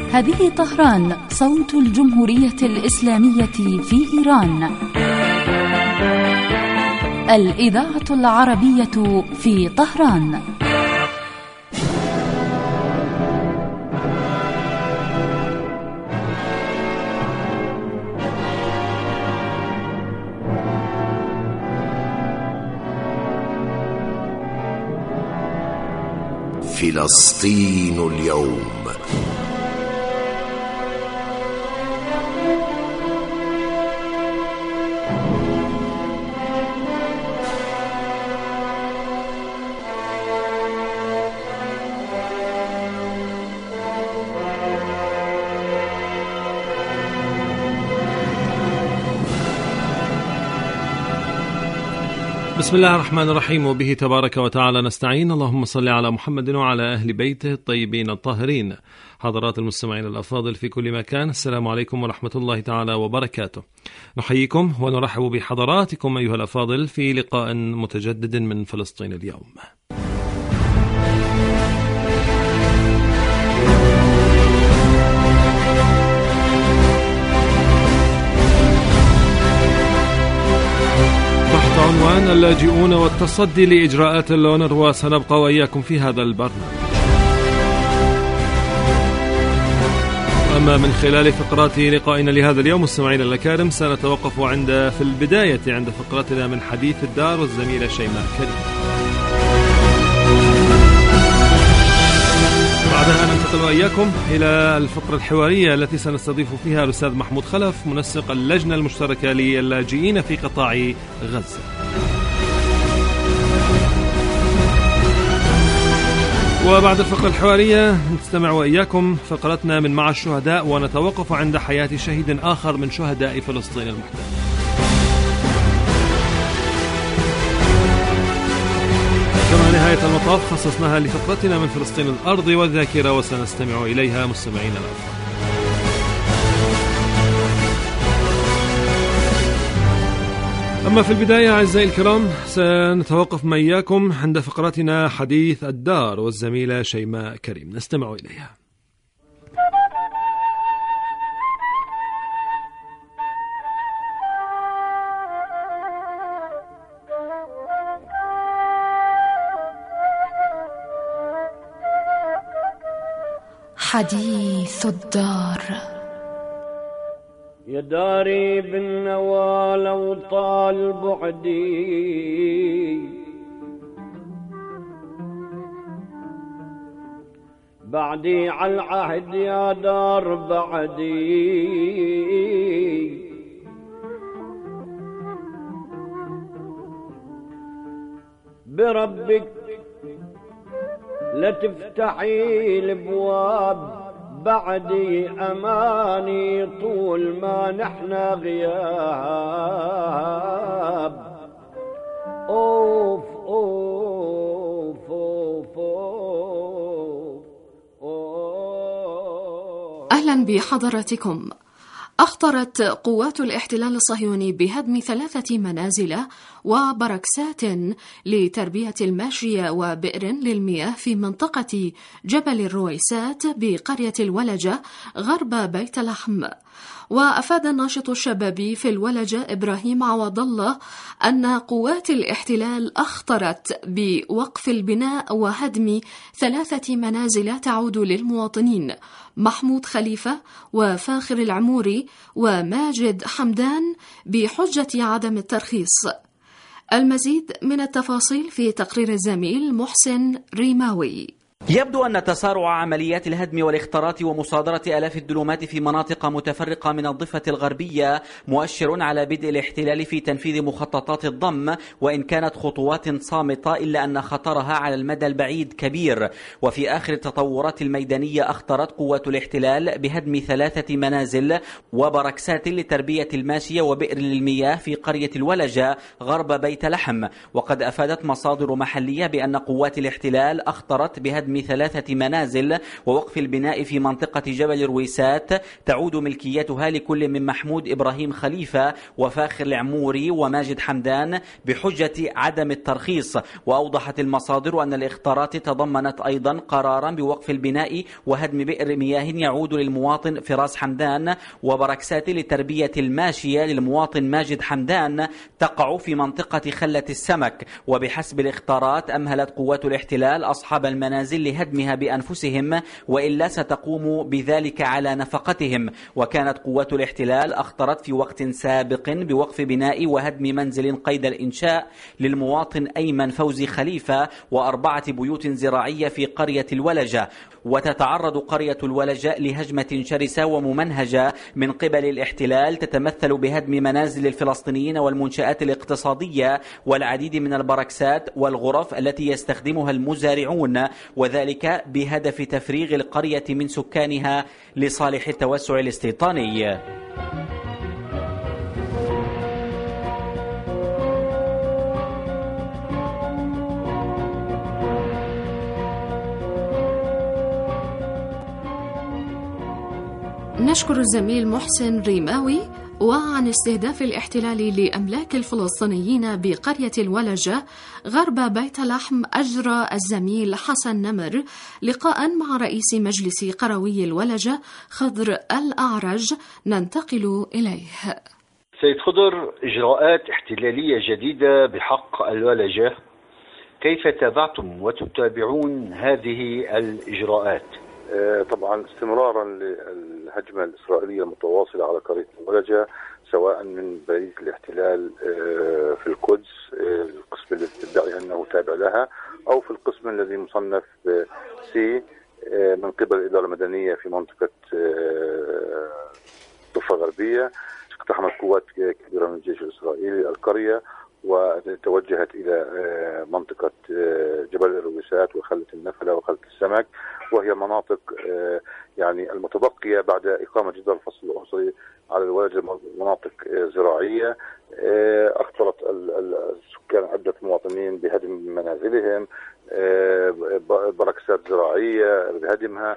هذه طهران، صوت الجمهورية الإسلامية في إيران. الإذاعة العربية في طهران. فلسطين اليوم. بسم الله الرحمن الرحيم، وبه تبارك وتعالى نستعين. اللهم صل على محمد وعلى أهل بيته الطيبين الطاهرين. حضرات المستمعين الأفاضل في كل مكان، السلام عليكم ورحمة الله تعالى وبركاته. نحييكم ونرحب بحضراتكم أيها الأفاضل في لقاء متجدد من فلسطين اليوم. عنوان اللاجئون والتصدي لإجراءات الأونروا، سنبقى وإياكم في هذا البرنامج. أما من خلال فقرات لقائنا لهذا اليوم مستمعينا الأكارم، سنتوقف في البداية عند فقرتنا من حديث الدار والزميلة شيماء كريم. بعدها ننتقل وإياكم إلى الفقرة الحوارية التي سنستضيف فيها الأستاذ محمود خلف، منسق اللجنة المشتركة للاجئين في قطاع غزة. وبعد الفقرة الحوارية نستمع وإياكم فقرتنا من مع الشهداء، ونتوقف عند حياة شهيد آخر من شهداء فلسطين المحتلة. كما نهاية المطاف خصصناها لفقرتنا من فلسطين الأرض والذاكرة، وسنستمع إليها مستمعين الأفضل. أما في البداية أعزائي الكرام، سنتوقف مع إياكم عند فقرتنا حديث الدار والزميلة شيماء كريم، نستمع إليها. حديث الدار. يا داري بالنوى لو طال بعدي، بعدي على العهد يا دار بعدي، بربك لا تفتحي الابواب بعدي، أماني طول ما نحنا غياب. أوف أوف أوف أوف. أهلا بحضراتكم. أخطرت قوات الاحتلال الصهيوني بهدم 3 منازل وبركسات لتربية الماشية وبئر للمياه في منطقة جبل الرويسات بقرية الولجة غرب بيت لحم. وأفاد الناشط الشبابي في الولجة إبراهيم عوض الله أن قوات الاحتلال أخطرت بوقف البناء وهدم 3 منازل تعود للمواطنين محمود خليفة وفاخر العموري وماجد حمدان بحجة عدم الترخيص. المزيد من التفاصيل في تقرير الزميل محسن ريماوي. يبدو أن تسارع عمليات الهدم والاختراط ومصادرة آلاف الدلومات في مناطق متفرقة من الضفة الغربية مؤشر على بدء الاحتلال في تنفيذ مخططات الضم، وإن كانت خطوات صامتة إلا أن خطرها على المدى البعيد كبير. وفي آخر التطورات الميدانية أخطرت قوات الاحتلال بهدم 3 منازل وبركسات لتربية الماشية وبئر للمياه في قرية الولجة غرب بيت لحم. وقد أفادت مصادر محلية بأن قوات الاحتلال أخطرت بهدم بهدم 3 منازل ووقف البناء في منطقة جبل رويسات تعود ملكيتها لكل من محمود إبراهيم خليفة وفاخر العموري وماجد حمدان بحجة عدم الترخيص. وأوضحت المصادر أن الإخطارات تضمنت أيضا قرارا بوقف البناء وهدم بئر مياه يعود للمواطن فراس حمدان وبركسات لتربية الماشية للمواطن ماجد حمدان تقع في منطقة خلة السمك. وبحسب الإخطارات أمهلت قوات الاحتلال أصحاب المنازل لهدمها بأنفسهم وإلا ستقوم بذلك على نفقتهم. وكانت قوات الاحتلال أخطرت في وقت سابق بوقف بناء وهدم منزل قيد الإنشاء للمواطن أيمن فوزي خليفة و4 بيوت زراعية في قرية الولجة. وتتعرض قرية الولجة لهجمة شرسة وممنهجة من قبل الاحتلال تتمثل بهدم منازل الفلسطينيين والمنشآت الاقتصادية والعديد من البركسات والغرف التي يستخدمها المزارعون، وذلك بهدف تفريغ القرية من سكانها لصالح التوسع الاستيطاني. نشكر الزميل محسن ريماوي. وعن استهداف الاحتلال لأملاك الفلسطينيين بقرية الولجة غرب بيت لحم أجرى الزميل حسن نمر لقاء مع رئيس مجلس قروي الولجة خضر الأعرج، ننتقل إليه. سيد خضر، إجراءات احتلالية جديدة بحق الولجة، كيف تابعتم وتتابعون هذه الإجراءات؟ طبعا استمرارا للهجمة الإسرائيلية المتواصلة على قرية الولجة، سواء من بلدية الاحتلال في القدس القسم الذي تدعي أنه تابع لها، أو في القسم الذي مصنف سي من قبل الإدارة المدنية في منطقة ضفة غربية. اقتحمت قوات كبيرة من الجيش الإسرائيلي القرية وتوجهت إلى منطقة جبل الرويسات وخلة النفلة وخلة السمك، وهي مناطق يعني المتبقية بعد إقامة جدار الفصل العنصري على الولجة، مناطق زراعية. أخطرت السكان عدة مواطنين بهدم منازلهم، بركسات زراعية بهدمها،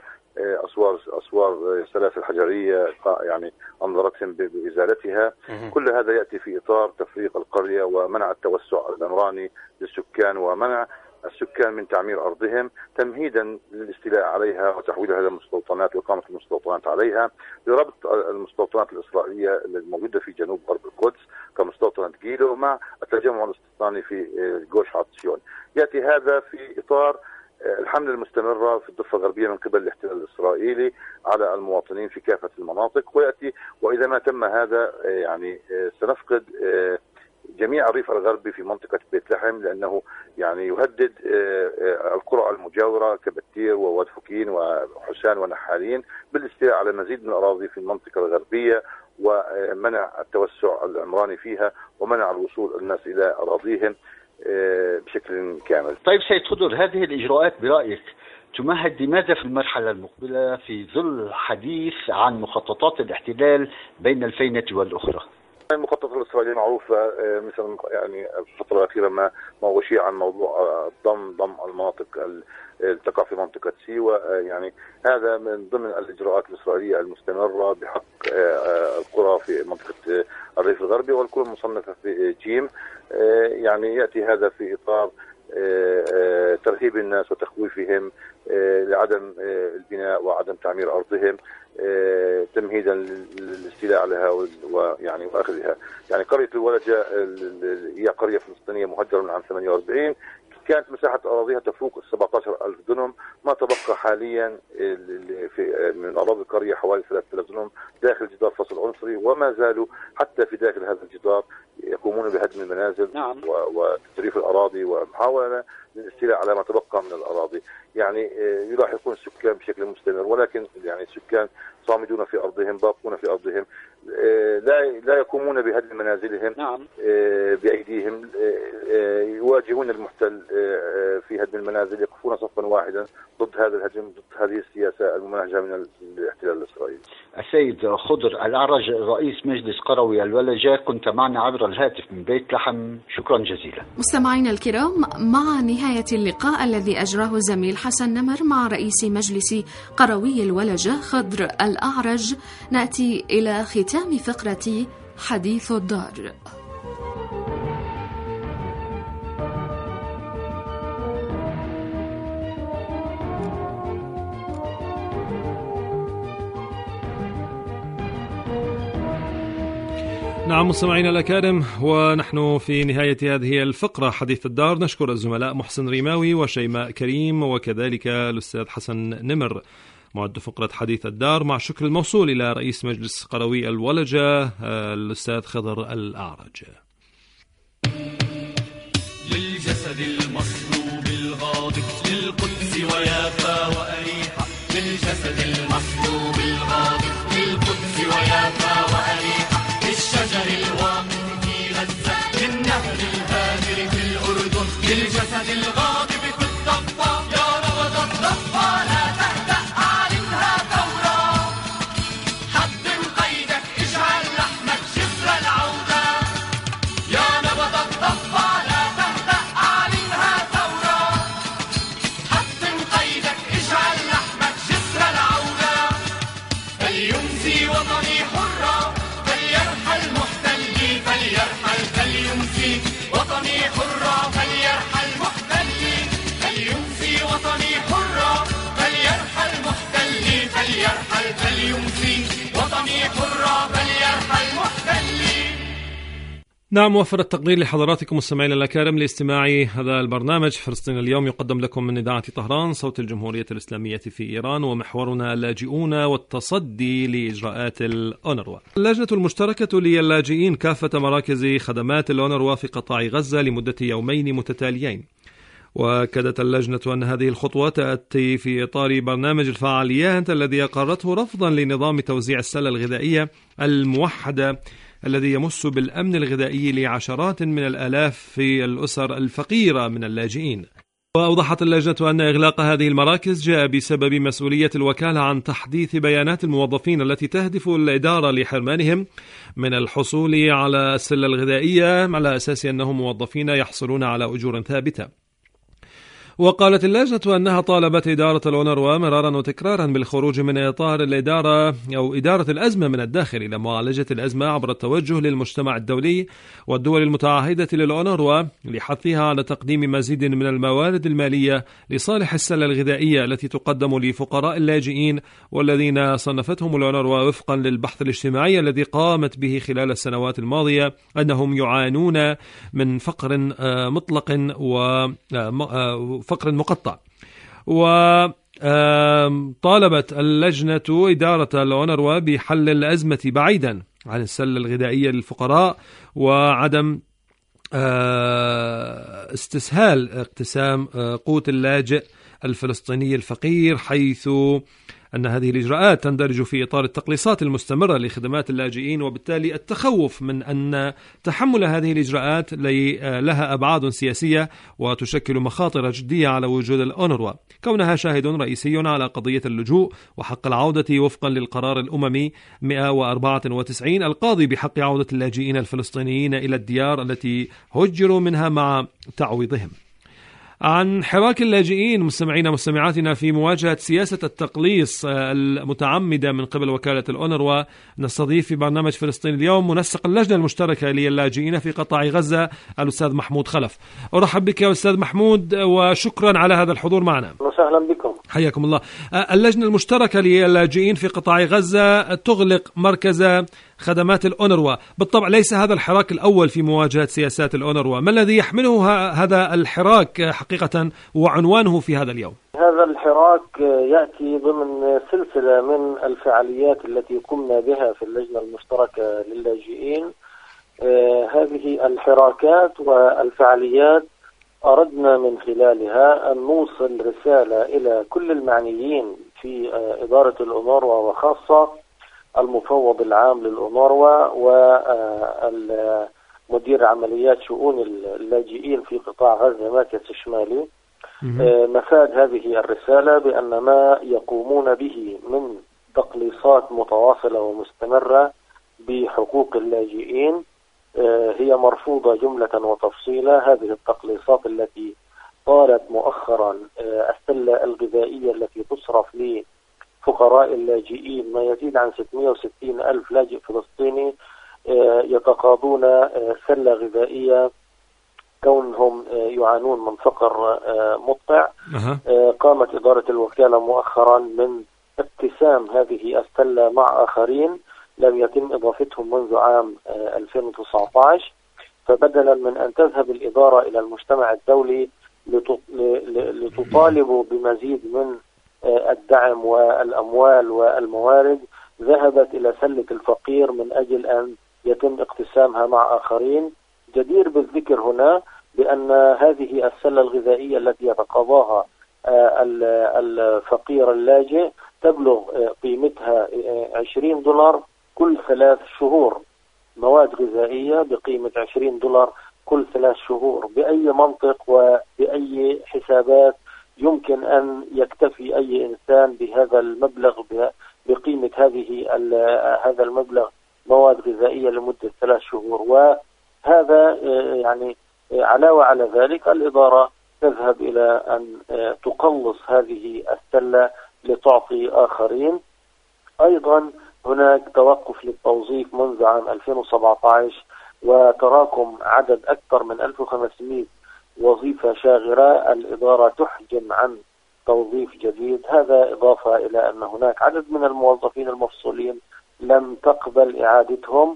أسوار سلاسل حجرية يعني أنظرتهم بإزالتها. كل هذا يأتي في إطار تفريق القرية ومنع التوسع العمراني للسكان ومنع السكان من تعمير أرضهم تمهيدا للاستيلاء عليها وتحويلها إلى مستوطنات وإقامة المستوطنات عليها، لربط المستوطنات الإسرائيلية الموجودة في جنوب غرب القدس كمستوطنة جيلو مع التجمع الاستيطاني في جوش عطشيون. يأتي هذا في إطار الحملة المستمرة في الضفة الغربية من قبل الاحتلال الإسرائيلي على المواطنين في كافة المناطق. ويأتي وإذا ما تم هذا يعني سنفقد جميع الريف الغربي في منطقة بيت لحم، لأنه يعني يهدد القرى المجاورة كبتير وواد فكين وحسان ونحالين بالاستيلاء على مزيد من الأراضي في المنطقة الغربية ومنع التوسع العمراني فيها ومنع الوصول الناس إلى أراضيهم بشكل كامل. طيب سيد خضر، هذه الإجراءات برأيك تمهد لماذا في المرحلة المقبلة في ظل الحديث عن مخططات الاحتلال بين الفينة والأخرى؟ المخططات الإسرائيلية معروفة، مثل يعني الفترة الأخيرة ما وشيع عن موضوع ضم المناطق تقع في منطقة سيوة. يعني هذا من ضمن الإجراءات الإسرائيلية المستمرة بحق القرى في منطقة الريف الغربي والقرى المصنفة في جيم. يعني يأتي هذا في إطار ترهيب الناس وتخويفهم لعدم البناء وعدم تعمير أرضهم تمهيدا للاستيلاء عليها ويعني واخذها. يعني قرية الولجة هي قرية فلسطينية مهجرة من عام 48، كانت مساحة أراضيها تفوق 17,000 دنم، ما تبقى حاليا في من أراضي القرية حوالي 3,000 دنم داخل جدار فصل عنصري، وما زالوا حتى في داخل هذا الجدار يقومون بهدم المنازل وتجريف الأراضي ومحاولة للاستيلاء على ما تبقى من الأراضي. يعني يلاحقون السكان بشكل مستمر، ولكن يعني السكان صامدون في أرضهم، باقون في أرضهم، لا يقومون بهدم منازلهم بأيديهم، يواجهون المحتل في هدم المنازل، يقفون صفا واحدا ضد هذا الهجم، ضد هذه السياسة الممنهجة من الاحتلال الإسرائيلي. السيد خضر الأعرج رئيس مجلس قروي الولجة، كنت معنا عبر الهاتف من بيت لحم، شكرا جزيلا. مستمعينا الكرام، مع نهاية اللقاء الذي الذي أجراه الزميل حسن نمر مع رئيس مجلس قروي الولجة خضر الأعرج، نأتي إلى ختام فقرة حديث الدار. نعم مستمعينا الأكارم، ونحن في نهاية هذه الفقرة حديث الدار نشكر الزملاء محسن ريماوي وشيماء كريم وكذلك الأستاذ حسن نمر معد فقرة حديث الدار، مع شكر الموصول إلى رئيس مجلس قروي الولجة الأستاذ خضر الأعرج. للجسد المصلوب الغاضب للقدس ويافا وأريحة، للجسد المصلوب الغاضب للقدس ويافا وأريحة، للشجر الواقف في غزة، للنهر الهادر في الأردن، للجسد الغاضب في الضفة، يا نبض الضفة لا تهدأ أعلنها ثورة، حطم قيدك اجعل لحمك جسر العودة، يا نبض الضفة لا تهدأ أعلنها ثورة، حطم قيدك اجعل لحمك جسر العودة، فليمسي وطني حرة، فليرحل محتلي، فليرحل فليمسي وطني حرة، فليرحل محتلي، فليمسي وطني حرة، فليرحل محتلي، فليرحل فليمسي وطني حرة، فليرحل محتلي. نعم، وفر التقدير لحضراتكم مستمعينا الأكارم لاستماع هذا البرنامج فلسطين اليوم، يقدم لكم من إذاعة طهران صوت الجمهورية الإسلامية في إيران، ومحورنا اللاجئون والتصدي لإجراءات الأونروا. اللجنة المشتركة للاجئين كافة مراكز خدمات الأونروا في قطاع غزة لمدة يومين متتاليين. وأكدت اللجنة أن هذه الخطوة تأتي في إطار برنامج الفعاليات الذي أقرته رفضا لنظام توزيع السلة الغذائية الموحدة الذي يمس بالأمن الغذائي لعشرات من الآلاف في الأسر الفقيرة من اللاجئين. وأوضحت اللجنة أن إغلاق هذه المراكز جاء بسبب مسؤولية الوكالة عن تحديث بيانات الموظفين التي تهدف الإدارة لحرمانهم من الحصول على السلة الغذائية على أساس أنهم موظفين يحصلون على أجور ثابتة. وقالت اللجنة أنها طالبت إدارة الأونروا مرارا وتكرارا بالخروج من إطار الإدارة أو إدارة الأزمة من الداخل إلى معالجة الأزمة عبر التوجه للمجتمع الدولي والدول المتعهدة للأونروا لحثها على تقديم مزيد من الموارد المالية لصالح السلة الغذائية التي تقدم لفقراء اللاجئين والذين صنفتهم الأونروا وفقا للبحث الاجتماعي الذي قامت به خلال السنوات الماضية أنهم يعانون من فقر مطلق وفقر مقطع. وطالبت اللجنة إدارة الأونروا بحل الأزمة بعيدا عن السلة الغذائية للفقراء وعدم استسهال اقتسام قوت اللاجئ الفلسطيني الفقير، حيث أن هذه الإجراءات تندرج في إطار التقليصات المستمرة لخدمات اللاجئين، وبالتالي التخوف من أن تحمل هذه الإجراءات لها أبعاد سياسية وتشكل مخاطر جدية على وجود الأونروا، كونها شاهد رئيسي على قضية اللجوء وحق العودة وفقا للقرار الأممي 194 القاضي بحق عودة اللاجئين الفلسطينيين إلى الديار التي هجروا منها مع تعويضهم. عن حراك اللاجئين مستمعينا مستمعاتنا في مواجهة سياسة التقليص المتعمدة من قبل وكالة الأونروا، نستضيف في برنامج فلسطين اليوم منسق اللجنة المشتركة للاجئين في قطاع غزة الأستاذ محمود خلف. أرحب بك يا أستاذ محمود وشكرا على هذا الحضور معنا. وسهلا بكم. حياكم الله. اللجنة المشتركة للاجئين في قطاع غزة تغلق مركز خدمات الأونروا، بالطبع ليس هذا الحراك الأول في مواجهة سياسات الأونروا، ما الذي يحمله هذا الحراك حقيقة وعنوانه في هذا اليوم؟ هذا الحراك يأتي ضمن سلسلة من الفعاليات التي قمنا بها في اللجنة المشتركة للاجئين. هذه الحراكات والفعاليات أردنا من خلالها أن نوصل رسالة إلى كل المعنيين في إدارة الأونروا وخاصة المفوض العام للأونروا ومدير عمليات شؤون اللاجئين في قطاع غزة مركز الشمالي. مفاد هذه الرسالة بأن ما يقومون به من تقليصات متواصلة ومستمرة بحقوق اللاجئين هي مرفوضة جملة وتفصيلا. هذه التقليصات التي طالت مؤخرا السلة الغذائية التي تصرف لفقراء اللاجئين ما يزيد عن 660 ألف لاجئ فلسطيني يتقاضون سلة غذائية كونهم يعانون من فقر مدقع. قامت إدارة الوكالة مؤخرا من اقتسام هذه السلة مع آخرين لم يتم إضافتهم منذ عام 2019. فبدلا من أن تذهب الإدارة إلى المجتمع الدولي لتطالبوا بمزيد من الدعم والأموال والموارد، ذهبت إلى سلة الفقير من أجل أن يتم اقتسامها مع آخرين. جدير بالذكر هنا بأن هذه السلة الغذائية التي يتقاضاها الفقير اللاجئ تبلغ قيمتها $20 كل 3 شهور، مواد غذائية بقيمة $20 كل 3 شهور. بأي منطق وبأي حسابات يمكن أن يكتفي أي إنسان بهذا المبلغ، بقيمة هذا المبلغ مواد غذائية لمدة 3 شهور؟ وهذا يعني علاوة على ذلك الإدارة تذهب إلى أن تقلص هذه السلة لتعطي آخرين. أيضا هناك توقف للتوظيف منذ عام 2017 وتراكم عدد أكثر من 1500 وظيفة شاغرة. الإدارة تحجم عن توظيف جديد، هذا إضافة إلى أن هناك عدد من الموظفين المفصولين لم تقبل إعادتهم،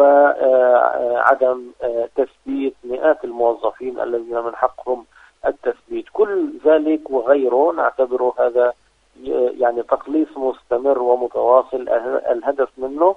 وعدم تثبيت مئات الموظفين الذين من حقهم التثبيت. كل ذلك وغيره نعتبره هذا يعني تقليص مستمر ومتواصل. الهدف منه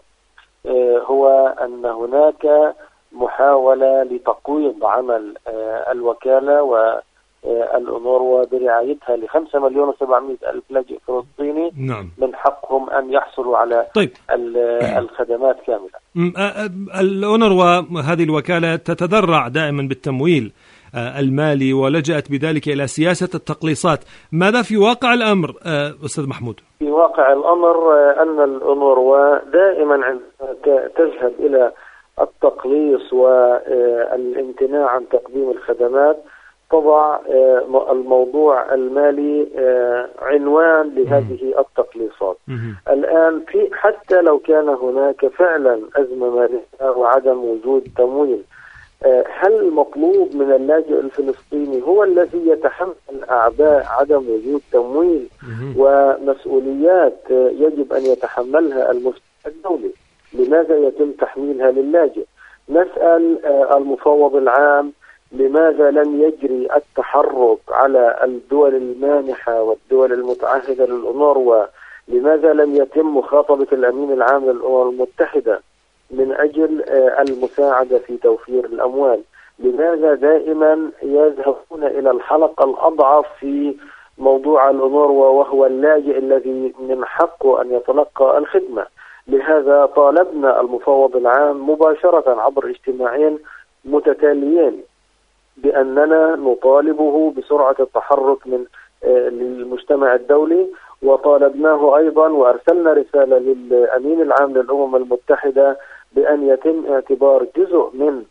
هو أن هناك محاولة لتقويض عمل الوكالة والأونروا برعايتها ل5,700,000 لاجئ فلسطيني. نعم. من حقهم أن يحصلوا على الخدمات كاملة. الأونروا هذه الوكالة تتذرع دائما بالتمويل المالي ولجأت بذلك إلى سياسة التقليصات. ماذا في واقع الأمر أستاذ محمود؟ في واقع الأمر أن الأونروا دائما عندما تذهب إلى التقليص والامتناع عن تقديم الخدمات تضع الموضوع المالي عنوان لهذه التقليصات. الآن حتى لو كان هناك فعلا أزمة مالية وعدم وجود تمويل، هل المطلوب من اللاجئ الفلسطيني هو الذي يتحمل أعباء عدم وجود تمويل ومسؤوليات يجب أن يتحملها المجتمع الدولي؟ لماذا يتم تحميلها للاجئ؟ نسأل المفوض العام لماذا لم يجري التحرك على الدول المانحة والدول المتعهدة للأونروا؟ لماذا لم يتم مخاطبة الأمين العام للأمم المتحدة من أجل المساعدة في توفير الأموال؟ لماذا دائما يذهبون إلى الحلقة الأضعف في موضوع الأونروا وهو اللاجئ الذي من حقه أن يتلقى الخدمة؟ لهذا طالبنا المفوض العام مباشرة عبر اجتماعين متتاليين بأننا نطالبه بسرعة التحرك من للمجتمع الدولي، وطالبناه أيضا وأرسلنا رسالة للأمين العام للأمم المتحدة بأن يتم اعتبار جزء من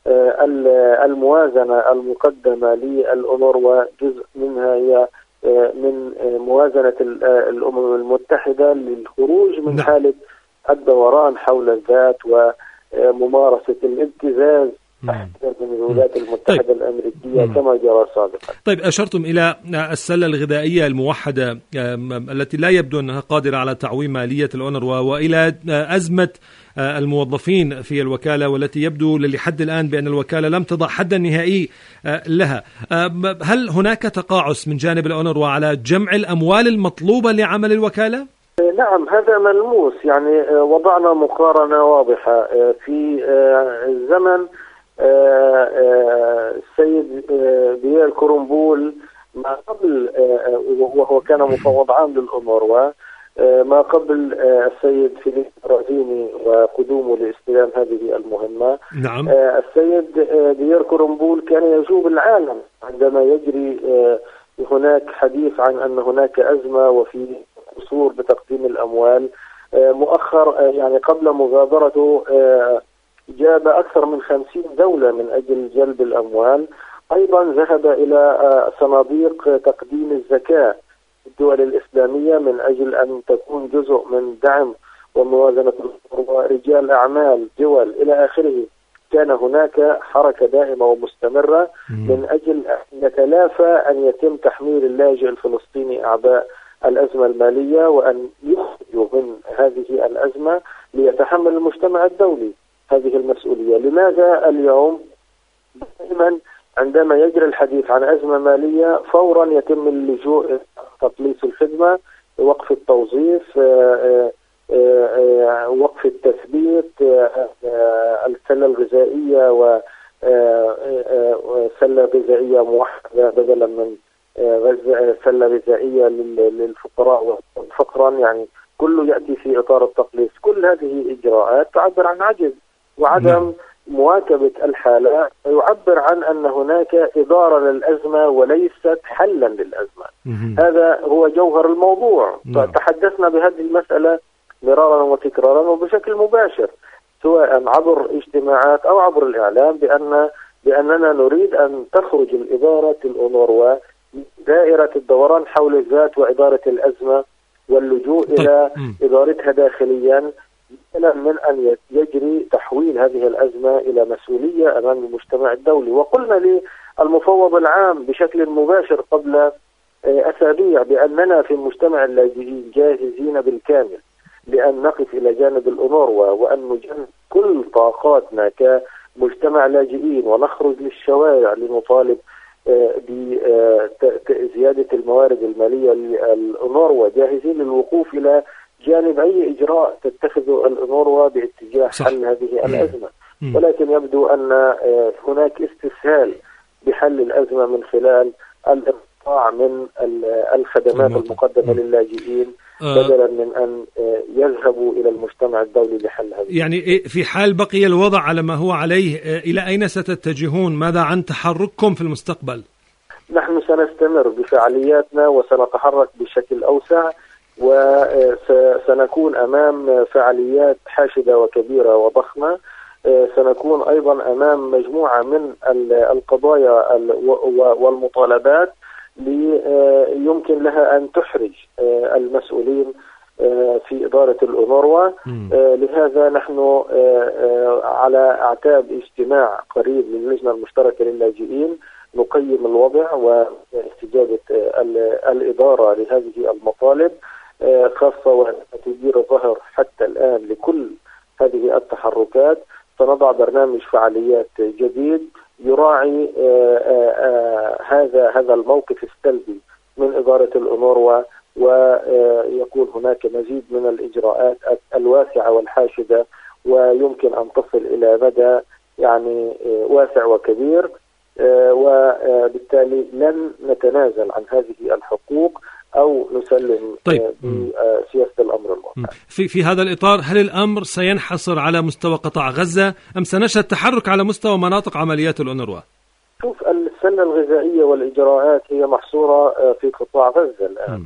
الموازنة المقدمة للأونروا، جزء منها هي من موازنة الأمم المتحدة للخروج من حالة الدوران حول الذات وممارسة الابتزاز من الولايات المتحدة الأمريكية كما جرى سابقا. طيب، أشرتم إلى السلة الغذائية الموحدة التي لا يبدو أنها قادرة على تعويم مالية الأونروا، وإلى أزمة الموظفين في الوكالة والتي يبدو لحد الآن بأن الوكالة لم تضع حدا نهائي لها. هل هناك تقاعس من جانب الأونروا على جمع الأموال المطلوبة لعمل الوكالة؟ نعم، هذا ملموس. يعني وضعنا مقارنة واضحة في الزمن السيد بيير كورنبول ما قبل، وهو كان مفوض عام للأونروا، ما قبل السيد فيليب رازيني وقدومه لاستلام هذه المهمة. نعم. السيد بيير كورنبول كان يجوب العالم عندما يجري هناك حديث عن أن هناك أزمة وفي قصور بتقديم الأموال. مؤخر يعني قبل مغادرته جاب أكثر من 50 دولة من أجل جلب الأموال، أيضا ذهب إلى صناديق تقديم الزكاة في الدول الإسلامية من أجل أن تكون جزء من دعم وموازنة رجال أعمال دول إلى آخره. كان هناك حركة دائمة ومستمرة من أجل أن يتلافى أن يتم تحميل اللاجئ الفلسطيني أعباء الأزمة المالية، وأن يخرجوا من هذه الأزمة ليتحمل المجتمع الدولي هذه المسؤولية. لماذا اليوم دائما عندما يجري الحديث عن أزمة مالية فورا يتم اللجوء إلى تقليص الخدمة، وقف التوظيف، وقف التثبيت، السلة الغذائية وسلة غذائية موحدة بدلا من سلة غذائية للفقراء فقرا، يعني كله يأتي في إطار التقليص. كل هذه إجراءات تعبر عن عجز وعدم مواكبة الحالة، يعبر عن أن هناك إدارة للأزمة وليست حلا للأزمة. هذا هو جوهر الموضوع. تحدثنا بهذه المسألة مرارا وتكرارا وبشكل مباشر، سواء عبر اجتماعات أو عبر الإعلام، بأننا نريد أن تخرج الإدارة الأونروا من دائرة الدوران حول الذات وإدارة الأزمة واللجوء إلى إدارتها داخليا، بدلا من أن يجري تحويل هذه الأزمة إلى مسؤولية أمام المجتمع الدولي. وقلنا للمفوض العام بشكل مباشر قبل أسابيع بأننا في مجتمع اللاجئين جاهزين بالكامل لأن نقف إلى جانب الأونروا، وأن نجند كل طاقاتنا كمجتمع لاجئين ونخرج للشوارع لنطالب بزيادة الموارد المالية للأونروا، جاهزين للوقوف إلى جانب أي إجراء تتخذه الأونروا باتجاه حل هذه الأزمة. ولكن يبدو أن هناك استسهال بحل الأزمة من خلال الإقطاع من الخدمات المقدمة للاجئين بدلا من أن يذهبوا إلى المجتمع الدولي لحل هذه. يعني في حال بقي الوضع على ما هو عليه، إلى أين ستتجهون؟ ماذا عن تحرككم في المستقبل؟ نحن سنستمر بفعالياتنا وسنتحرك بشكل أوسع، وسنكون أمام فعاليات حاشدة وكبيرة وضخمة. سنكون أيضا أمام مجموعة من القضايا والمطالبات يمكن لها أن تحرج المسؤولين في إدارة الأونروا. لهذا نحن على أعتاب اجتماع قريب للجنة المشتركة للاجئين نقيم الوضع واستجابة الإدارة لهذه المطالب، خاصة وتدير الظهر حتى الآن لكل هذه التحركات. سنضع برنامج فعاليات جديد يراعي هذا الموقف السلبي من إدارة الأونروا، ويكون هناك مزيد من الإجراءات الواسعة والحاشدة، ويمكن أن تصل إلى مدى يعني واسع وكبير، وبالتالي لن نتنازل عن هذه الحقوق أو نسلم بسياسة الأمر الواقع. في هذا الإطار، هل الأمر سينحصر على مستوى قطاع غزة أم سنشهد تحرك على مستوى مناطق عمليات الأونروا؟ شوف، السلة الغذائية والإجراءات هي محصورة في قطاع غزة الآن.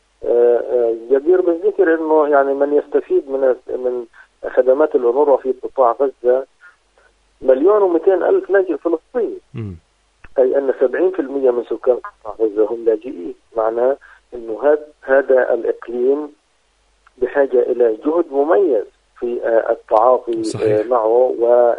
جدير بالذكر أنه يعني من يستفيد من خدمات الأونروا في قطاع غزة 1,200,000 لاجئ فلسطيني، أي أن 70% من سكان قطاع غزة هم لاجئين. معناه أنه هذا الإقليم بحاجة إلى جهد مميز في التعاطي معه،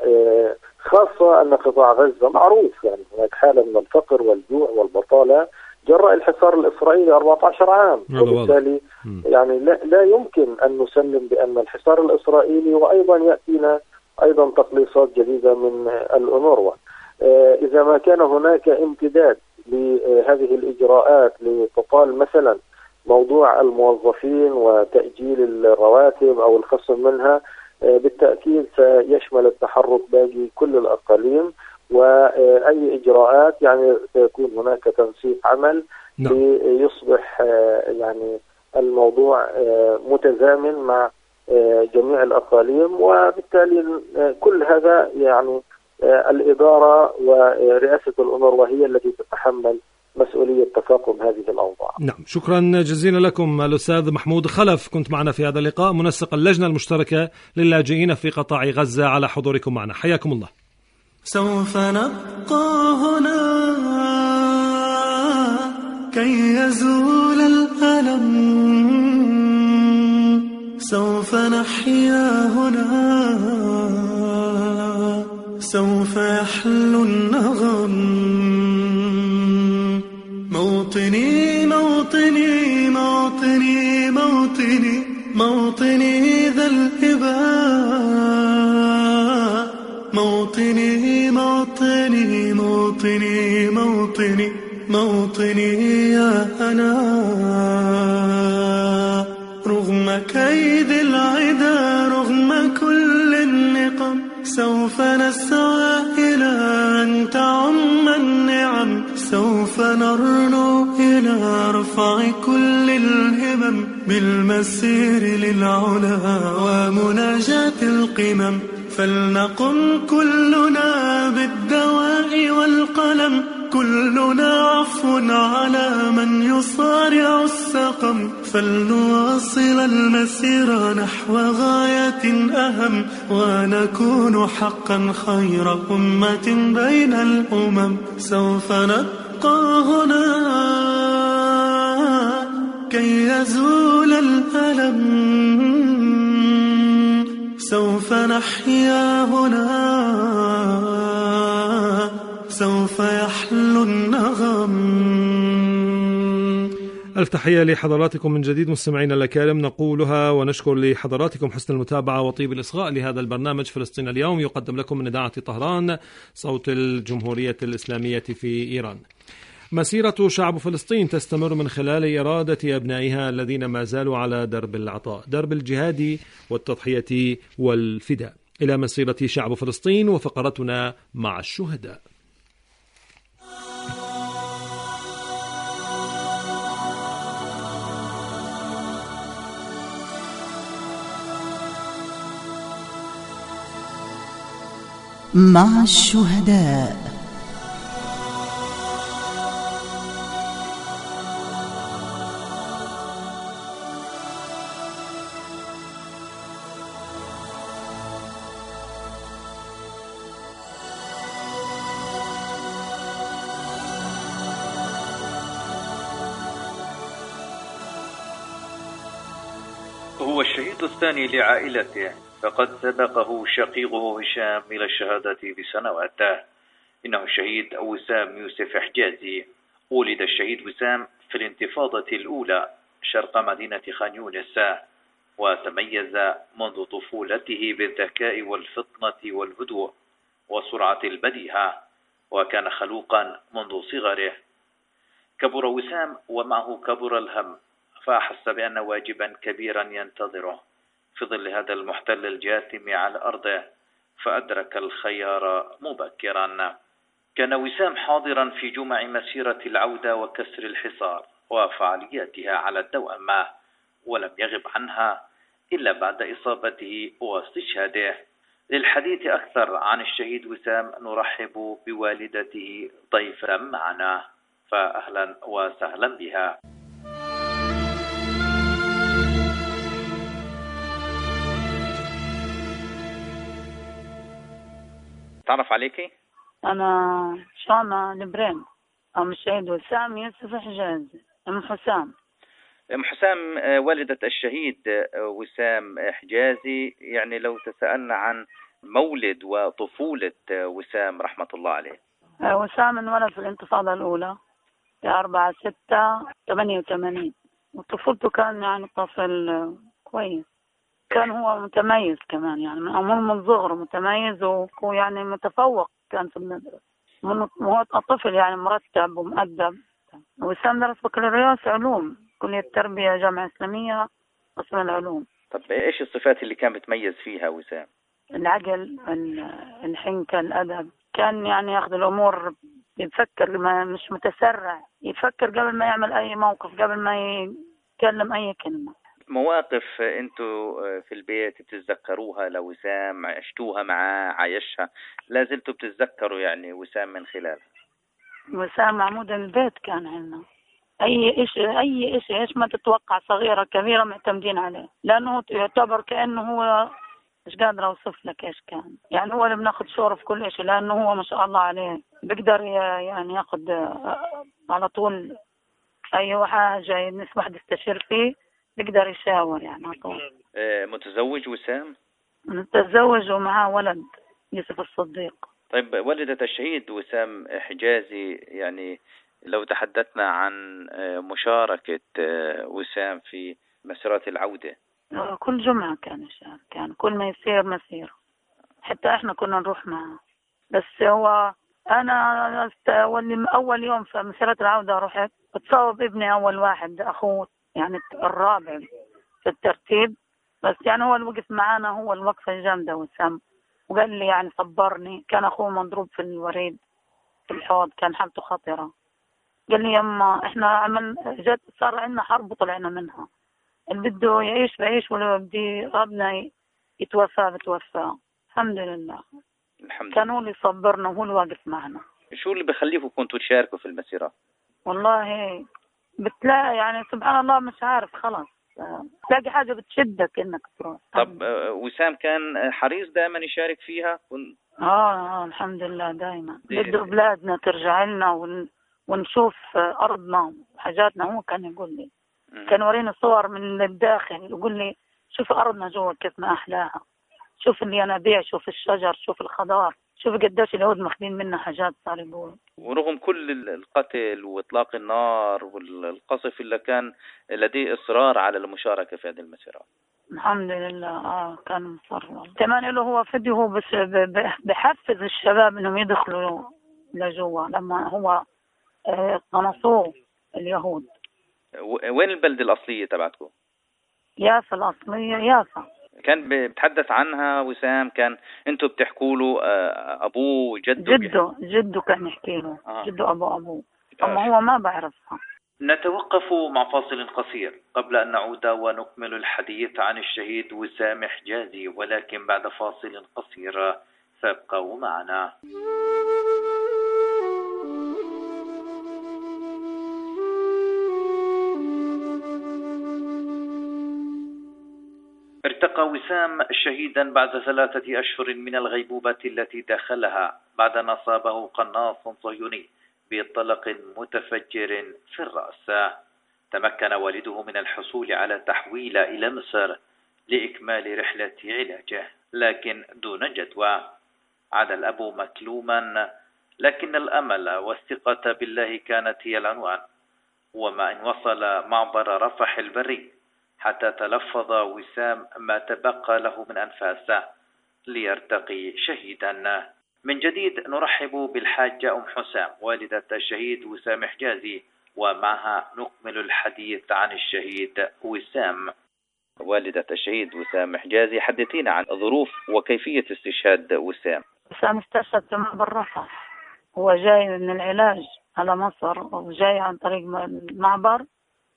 وخاصة أن قطاع غزة معروف يعني هناك حالة من الفقر والجوع والبطالة جراء الحصار الإسرائيلي 14 عام، وبالتالي يعني لا يمكن أن نسلم بأن الحصار الإسرائيلي وأيضا يأتينا أيضا تقليصات جديدة من الأونروا. إذا ما كان هناك امتداد لهذه الإجراءات لتطال مثلا موضوع الموظفين وتأجيل الرواتب أو الخصم منها، بالتأكيد سيشمل التحرك باقي كل الأقاليم، وأي إجراءات يعني سيكون هناك تنسيق عمل ليصبح يعني الموضوع متزامن مع جميع الأقاليم، وبالتالي كل هذا يعني الإدارة ورئاسة الأونروا هي التي تتحمل مسؤولية تفاقم هذه الأوضاع. نعم، شكرا جزيلا لكم الأستاذ محمود خلف، كنت معنا في هذا اللقاء، منسق اللجنة المشتركة للاجئين في قطاع غزة، على حضوركم معنا. حياكم الله. سوف نبقى هنا موطني موطني موطني موطني موطني ذا الهباء، موطني موطني موطني موطني موطني يا أنا. رغم كيد العدا رغم كل النقم سوف نسعى إلى أن تعم النعم، سوف نرنو إلى رفع كل الهمم بالمسير للعلا ومناجاة القمم. فلنقم كلنا بالدواء والقلم، كلنا عفو على من يصارع السقم. فلنواصل المسير نحو غاية أهم، ونكون حقا خير أمة بين الأمم. سوف نبقى هنا كي يزول الألم، سوف نحيا هنا سوف يحلو النغم. ألف تحية لحضراتكم من جديد مستمعينا الأكارم نقولها، ونشكر لحضراتكم حسن المتابعة وطيب الإصغاء لهذا البرنامج فلسطين اليوم، يقدم لكم من إذاعة طهران صوت الجمهورية الإسلامية في إيران. مسيرة شعب فلسطين تستمر من خلال إرادة أبنائها الذين ما زالوا على درب العطاء، درب الجهاد والتضحية والفداء، إلى مسيرة شعب فلسطين وفقرتنا مع الشهداء. مع الشهداء. هو الشهيد الثاني لعائلته، فقد سبقه شقيقه هشام إلى الشهادة بسنوات. إنه الشهيد وسام يوسف حجازي. ولد الشهيد وسام في الانتفاضة الأولى شرق مدينة خان يونس، وتميز منذ طفولته بالذكاء والفطنة والهدوء وسرعة البديهة، وكان خلوقا منذ صغره. كبر وسام ومعه كبر الهم، فأحس بأن واجبا كبيرا ينتظره في ظل هذا المحتل الجاثم على أرضه، فأدرك الخيار مبكرا. كان وسام حاضرا في جمع مسيرة العودة وكسر الحصار وفعالياتها على الدوام، ولم يغب عنها إلا بعد إصابته واستشهاده. للحديث أكثر عن الشهيد وسام نرحب بوالدته ضيفا معنا، فأهلا وسهلا بها. تعرف عليكي؟ أنا شامة نبرين، أم الشهيد وسام يوسف حجازي، أم حسام. أم حسام والدة الشهيد وسام حجازي، يعني لو تسألنا عن مولد وطفولة وسام رحمة الله عليه. وسام انولد في الانتفاضة الأولى في 4/6/88، وطفولته كان يعني طفل كويس، كان هو متميز كمان، يعني من صغره متميز ويعني متفوق كان في المدرسة، وهو طفل يعني مرتب ومؤدب. وسام درس بكالوريوس علوم كلية التربية جامعة إسلامية قسم العلوم. طب إيش الصفات اللي كان بتميز فيها وسام؟ العقل، الحنكة، الأدب. كان يعني ياخذ الأمور يفكر، مش متسرع، يفكر قبل ما يعمل أي موقف، قبل ما يتكلم أي كلمة. مواقف انتوا في البيت بتتذكروها لوسام، عشتوها معاه، عايشها، لازلتوا بتتذكروا يعني وسام من خلالها؟ وسام عمود البيت كان عندنا، اي شيء ايش ما تتوقع، صغيره كبيره معتمدين عليه، لانه يعتبر كانه هو، مش قادر اوصف لك ايش كان، يعني هو اللي بناخذ شوره في كل شيء، لانه هو ما شاء الله عليه بيقدر يعني ياخذ على طول اي حاجه واحد يستشير فيه بيقدر يشاور يعني على طول. متزوج وسام؟ متزوج ومعاه ولد يوسف الصديق. طيب والدة الشهيد وسام حجازي، يعني لو تحدثنا عن مشاركة وسام في مسيرات العودة. كل جمعة كان يشارك، كان كل ما يصير مسيرة، حتى احنا كنا نروح معه. بس هو انا اول يوم في مسيرة العودة رحت بتصوب ابني اول واحد، اخوه يعني الرابع في الترتيب، بس يعني هو اللي وقف معانا، هو الوقفة الجامدة وسام، وقال لي يعني صبرني. كان اخوه مضروب في الوريد في الحوض، كان حالته خطرة. قال لي يما احنا صار عندنا حرب وطلعنا منها، اللي بده يعيش بعيش واللي بده ربنا يتوفى بتوفى. الحمد لله. كان هو اللي صبرنا وهو اللي واقف معنا. شو اللي بخليكم كنتوا تشاركوا في المسيرة؟ والله بتلاقي يعني سبحان الله، مش عارف، خلاص تلاقي حاجة بتشدك انك تروح. طب وسام كان حريص دائما يشارك فيها؟ الحمد لله دائما بده بلادنا ترجع لنا ونشوف أرضنا وحاجاتنا. هو كان يقول لي، كان وريني صور من الداخل، يقول لي شوف أرضنا جوا كيف ما أحلاها، شوف الينابيع، شوف الشجر، شوف الخضار، شوف قديش اليهود ماخذين منا حاجات. صار يقول ورغم كل القتل وإطلاق النار والقصف إلا كان لديه إصرار على المشاركة في هذه المسيرات. الحمد لله. كان مصر كمان له هو فدي، هو بس بحفز الشباب انهم يدخلوا لجوا لما هو قنصوه اليهود. وين البلدة الأصلية تبعتكم؟ يافا الأصلية، يافا. كان بتحدث عنها وسام، كان انتوا بتحكوا له ابوه جده كان يحكي له. جده ابوه اما هو ما بعرفها. نتوقف مع فاصل قصير قبل أن نعود ونكمل الحديث عن الشهيد وسام حجازي، ولكن بعد فاصل قصير، فابقوا معنا. ارتقى وسام شهيدا بعد 3 أشهر من الغيبوبة التي دخلها بعد أن أصابه قناص صهيوني بطلق متفجر في الرأس. تمكن والده من الحصول على تحويل إلى مصر لإكمال رحلة علاجه، لكن دون جدوى. عاد الأب مكلوما، لكن الأمل والثقة بالله كانت هي العنوان. وما إن وصل معبر رفح البري حتى تلفظ وسام ما تبقى له من أنفاسه ليرتقي شهيدا. من جديد نرحب بالحاجة أم حسام والدة الشهيد وسام حجازي، ومعها نكمل الحديث عن الشهيد وسام. والدة الشهيد وسام حجازي، حدثينا عن ظروف وكيفية استشهاد وسام. وسام استشهد في معبر رفح، هو جاي من العلاج على مصر وجاي عن طريق المعبر،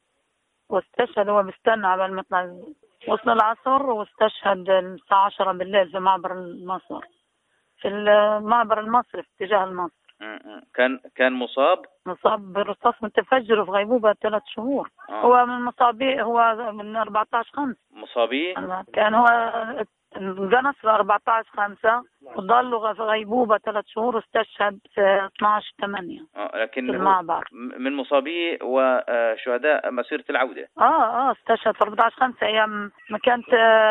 واستشهد. هو بيستنى على ما يطلع، وصل العصر واستشهد الساعة 10 بالليل في معبر مصر، في المعبر المصري في اتجاه المصر. كان مصاب برصاص متفجر في غيبوبة 3 شهور. هو من مصابيه، هو من 14/5 مصابيه. كان هو انقنص في 14/5 وضل في غيبوبة 3 شهور واستشهد في 12/8 لكن في المعبر. من مصابيه وشهداء مسيرة العودة. استشهد في 14/5 أيام ما كانت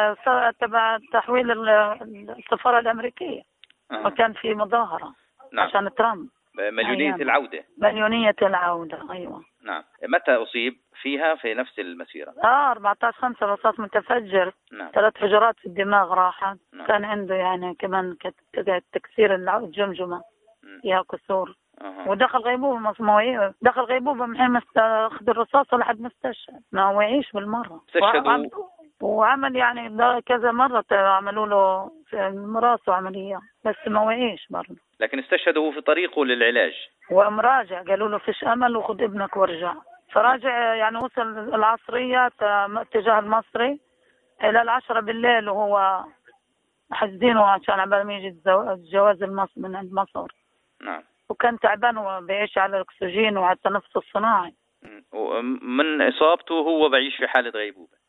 تبع تحويل السفارة الأمريكية، وكان في مظاهرة عشان ترامب. مليونية العودة. مليونية العودة، أيوة. نعم. متى أصيب فيها في نفس المسيرة؟ 14/5 رصاص متفجر. 3 حجرات في الدماغ راحت. كان عنده يعني كمان تكسير الجمجمة فيها كسور. ودخل غيبوبة مصموعية، دخل غيبوبة من حين ما أخذ الرصاص لحد ما استشهد، ما هو يعيش بالمرة. وعمل يعني كذا مرة عملوا له في راسه عملية، بس ما وعيش برضه. لكن استشهدوا في طريقه للعلاج ومراجع، قالوا له فيش أمل وخذ ابنك وارجع. فراجع يعني وصل العصرية اتجاه المصري إلى 10 بالليل، وهو حاسدينه عشان عبال ما يجي الجواز من عند مصر. نعم. وكان تعبان وبيعيش على الأكسجين وعلى التنفس الصناعي. ومن إصابته هو بعيش في حالة غيبوبة.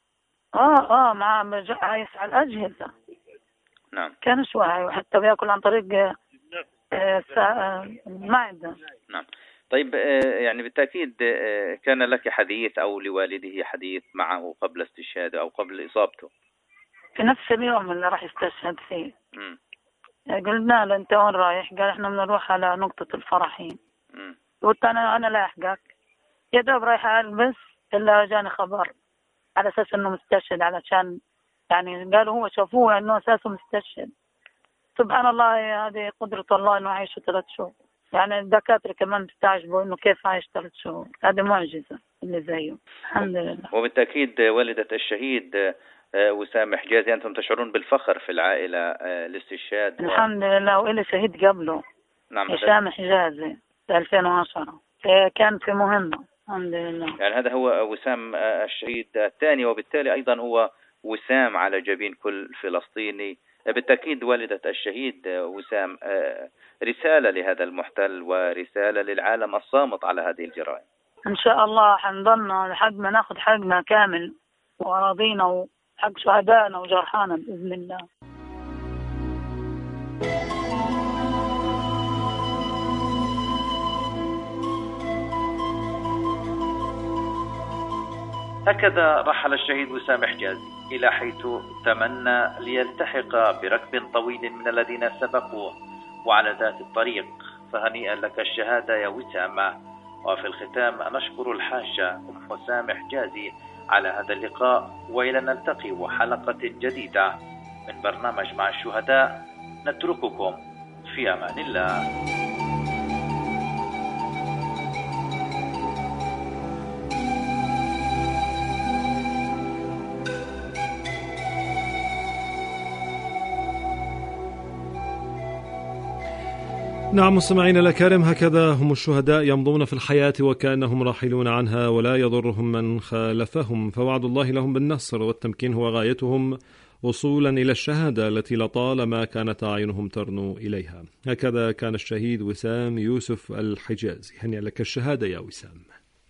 مع عايش على الأجهزة. نعم. كانش واعي، وحتى بياكل عن طريق المعدة. نعم. طيب يعني بالتأكيد كان لك حديث أو لوالده حديث معه قبل استشهاده أو قبل إصابته؟ في نفس اليوم اللي راح يستشهد فيه. قلنا له أنت وين رايح؟ قال إحنا بنروح على نقطة الفرحين. قلت أنا لاحقك. يا دوب رايحة ألبس إلا جاني خبر على أساس إنه مستشهد، علشان يعني قالوا هو شافوه إنه أساسه مستشهد. سبحان الله، هذه قدرة الله إنه عايش 3 شهور. يعني الدكاترة كمان بيستعجبوا إنه كيف عايش 3 شهور. هذه معجزة اللي زيه. الحمد لله. وبالتأكيد والدة الشهيد وسام حجازي، أنتم تشعرون بالفخر في العائلة الاستشهاد. الحمد لله. وإلي شهيد قبله. نعم. هشام حجازي في 2010 كان في مهمة. الحمد لله. يعني هذا هو وسام الشهيد الثاني، وبالتالي أيضا هو وسام على جبين كل فلسطيني. بالتأكيد والدة الشهيد وسام رسالة لهذا المحتل ورسالة للعالم الصامت على هذه الجرائم. إن شاء الله حنضلنا لحد ما ناخذ حقنا كامل وأراضينا وحق شهدائنا وجرحانا بإذن الله. هكذا رحل الشهيد وسام حجازي إلى حيث تمنى ليلتحق بركب طويل من الذين سبقوه وعلى ذات الطريق. فهنيئا لك الشهادة يا وسام. وفي الختام نشكر الحاجة أم وسام حجازي على هذا اللقاء، وإلى نلتقي وحلقة جديدة من برنامج مع الشهداء. نترككم في أمان الله. نعم مستمعينا الأكارم، هكذا هم الشهداء يمضون في الحياة وكأنهم راحلون عنها ولا يضرهم من خالفهم، فوعد الله لهم بالنصر والتمكين هو غايتهم وصولا إلى الشهادة التي لطالما كانت أعينهم ترنو إليها. هكذا كان الشهيد وسام يوسف الحجازي. هنيئا لك الشهادة يا وسام.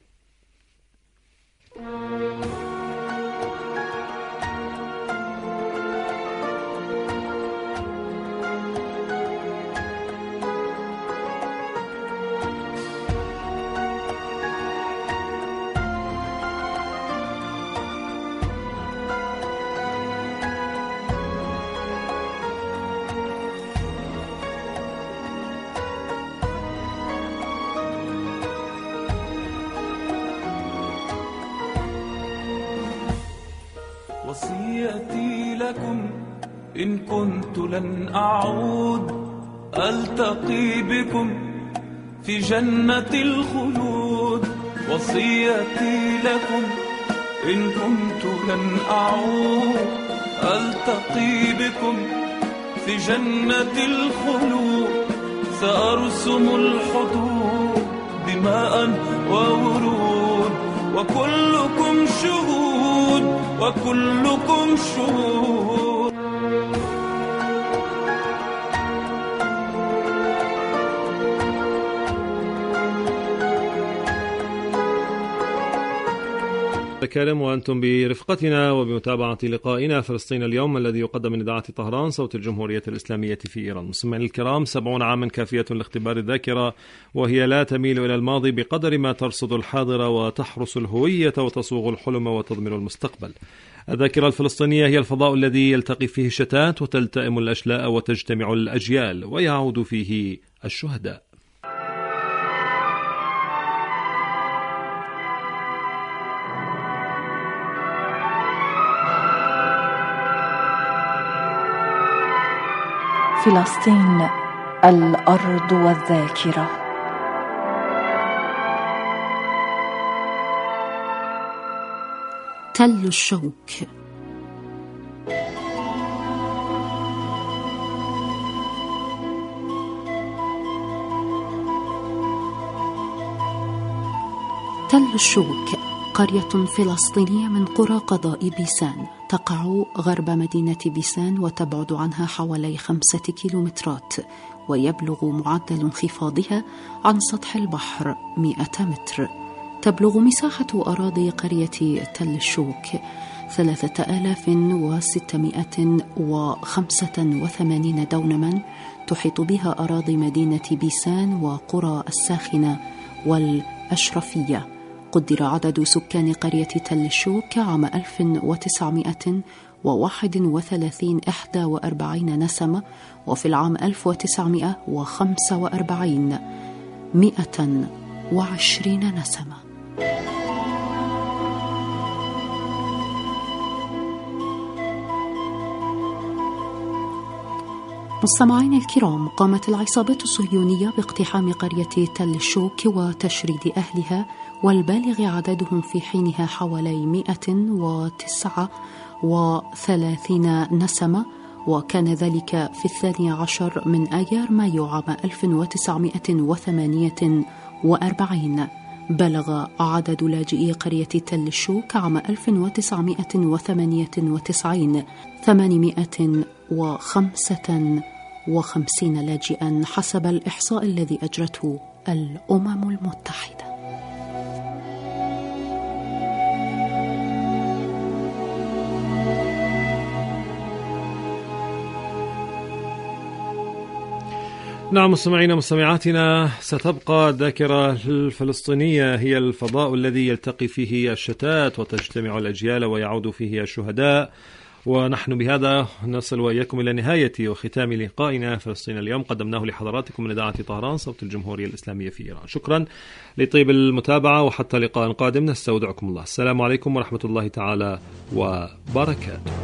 وصيتي لكم إن كنت لن أعود ألتقي بكم في جنة الخلود. وصيتي لكم إن كنت لن أعود ألتقي بكم في جنة الخلود. سأرسم الحدود دماء وورود وكلكم شهود وكلكم شهود. الكرام، وأنتم برفقتنا وبمتابعة لقائنا فلسطين اليوم الذي يقدم من إذاعة طهران صوت الجمهورية الإسلامية في إيران. مستمعينا الكرام، 70 عاما كافية لاختبار الذاكرة، وهي لا تميل إلى الماضي بقدر ما ترصد الحاضر وتحرس الهوية وتصوغ الحلم وتضمن المستقبل. الذاكرة الفلسطينية هي الفضاء الذي يلتقي فيه الشتات وتلتئم الأشلاء وتجتمع الأجيال ويعود فيه الشهداء. فلسطين الأرض والذاكرة. تل الشوك. تل الشوك قرية فلسطينية من قرى قضاء بيسان، تقع غرب مدينة بيسان وتبعد عنها حوالي 5 كيلومترات، ويبلغ معدل انخفاضها عن سطح البحر 100 متر. تبلغ مساحة أراضي قرية تل الشوك 3685 دونما، تحيط بها أراضي مدينة بيسان وقرى الساخنة والأشرفية. قدر عدد سكان قرية تل الشوك عام 1931 41 نسمة، وفي العام 1945 22 نسمة. مستمعين الكرام، قامت العصابات الصهيونية باقتحام قرية تل الشوك وتشريد أهلها، والبالغ عددهم في حينها حوالي 139 نسمة، وكان ذلك في 12 من آيار مايو عام 1948. بلغ عدد لاجئي قرية تل الشوك عام 1998 855 لاجئا حسب الإحصاء الذي أجرته الأمم المتحدة. نعم مستمعينا مستمعاتنا، ستبقى الذاكرة الفلسطينية هي الفضاء الذي يلتقي فيه الشتات وتجتمع الأجيال ويعود فيه الشهداء. ونحن بهذا نصل وإياكم إلى نهاية وختام لقائنا فلسطين اليوم، قدمناه لحضراتكم من إذاعة طهران صوت الجمهورية الإسلامية في إيران. شكرا لطيب المتابعة، وحتى لقاء قادم نستودعكم الله. السلام عليكم ورحمة الله تعالى وبركاته.